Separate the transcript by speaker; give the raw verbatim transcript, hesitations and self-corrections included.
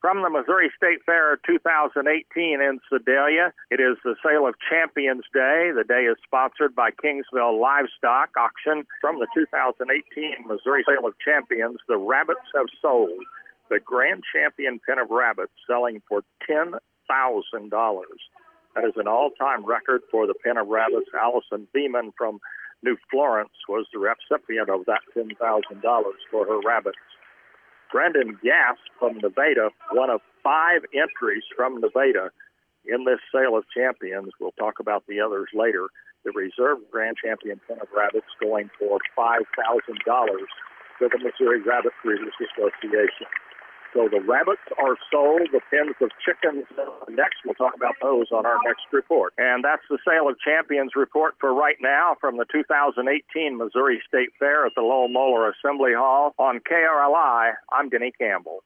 Speaker 1: From the Missouri State Fair two thousand eighteen in Sedalia, it is the Sale of Champions Day. The day is sponsored by Kingsville Livestock Auction. From the two thousand eighteen Missouri Sale of Champions, the rabbits have sold. The Grand Champion pen of rabbits selling for ten thousand dollars. That is an all-time record for the pen of rabbits. Allison Beeman from New Florence was the recipient of that ten thousand dollars for her rabbits. Brendan Gass from Nevada, one of five entries from Nevada in this Sale of Champions. We'll talk about the others later. The reserve Grand Champion pen of rabbits going for five thousand dollars to the Missouri Rabbit Breeders Association. So the rabbits are sold, the pens of chickens. Next, we'll talk about those on our next report. And that's the Sale of Champions report for right now from the two thousand eighteen Missouri State Fair at the Lowell Moeller Assembly Hall. On K R L I, I'm Denny Campbell.